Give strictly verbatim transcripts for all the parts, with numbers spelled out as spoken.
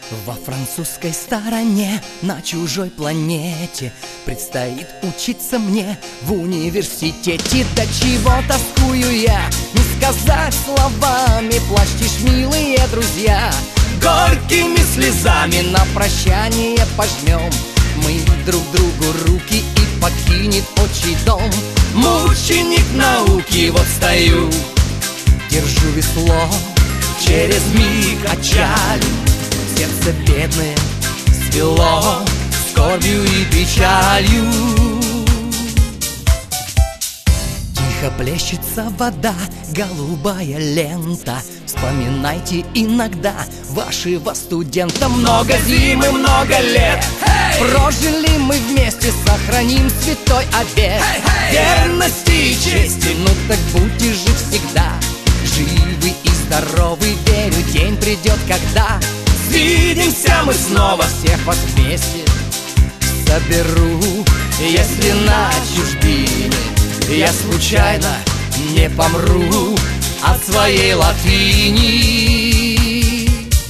Во французской стороне, на чужой планете, предстоит учиться мне в университете. До чего тоскую я, не сказать словами, плачьтесь, милые друзья. Горькими слезами на прощание пожмем мы друг другу руки, и покинет отчий дом мученик науки. Вот стою, держу весло, через миг отчалю. Сердце бедное свело скорбью и печалью. Тихо плещется вода, голубая лента. Вспоминайте иногда вашего студента. Много зим и много лет прожили мы вместе, сохраним святой обет верности и чести. Ну так будьте же всегда живы и здоровы, верю, день придет, когда свидимся мы снова. Всех вас вместе соберу, если на чужбине я случайно не помру от своей латыни.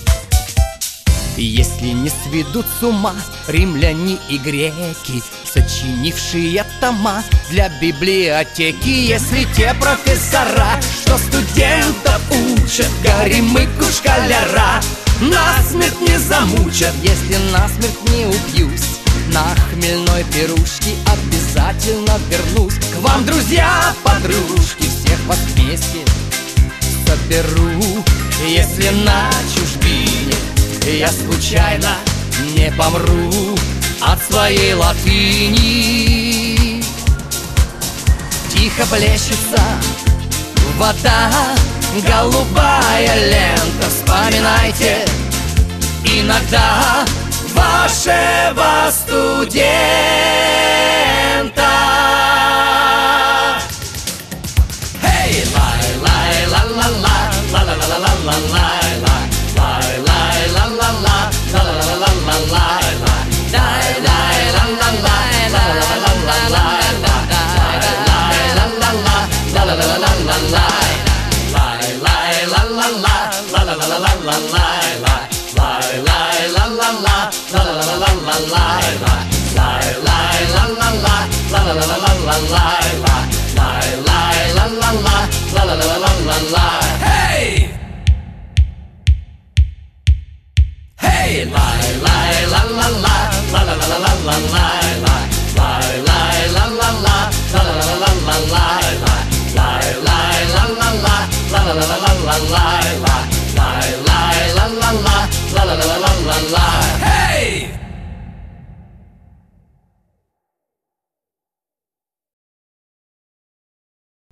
Если не сведут с ума римляне и греки, сочинившие тома для библиотеки, если те профессора, что студентов учат, горемыку школяра, насмерть не замучат. Если насмерть не убьюсь, на хмельной пирушке обязательно вернусь к вам, друзья, подружки. Всех вас вместе соберу, если на чужбине я случайно не помру от своей латыни. Тихо плещется вода, голубая лента. Вспоминайте иногда вашего студента. Эй, лай, лай, ла, ла, ла, ла, ла, ла, ла, ла, ла, лай, лай, лай, лай, ла, ла, ла, ла, ла, ла, ла, ла, ла, лай, лай, лай, лай, ла, ла, ла, ла, ла, ла, ла, ла, лай, лай, лай, ла, ла, ла, ла, ла, ла, ла, ла, ла, лай, лай, лай, ла, ла, ла, ла, ла, ла, ла, ла, ла, лай, лай, лай, лай, ла, ла, ла, ла, ла, ла, ла, ла, ла, лай, лай, лай, лай, ла, ла, ла, ла, ла, ла, ла, ла, ла, лай, лай, лай, лай, ла, ла, ла, ла, ла, ла, ла, ла, лай. Hey! Hey!